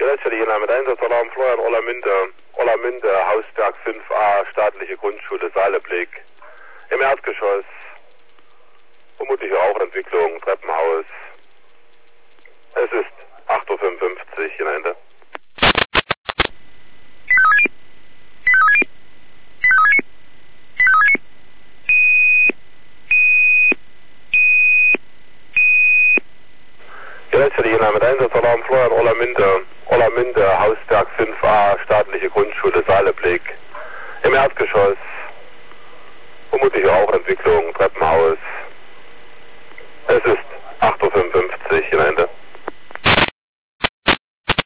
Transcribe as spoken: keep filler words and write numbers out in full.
Letztlich mit Einsatzalarm Florian Orlamünde, Orlamünde, Hausberg fünf a, staatliche Grundschule Saaleblick. Im Erdgeschoss, vermutliche Rauchentwicklung, Treppenhaus. Es ist acht Uhr fünfundfünfzig, in Ende. Letztlich mit Einsatzalarm Florian Orlamünde, Orlamünde, Hausberg fünf a, staatliche Grundschule Saaleblick. Im Erdgeschoss, vermutliche Rauchentwicklung, Treppenhaus. Es ist acht Uhr fünfundfünfzig, in Ende.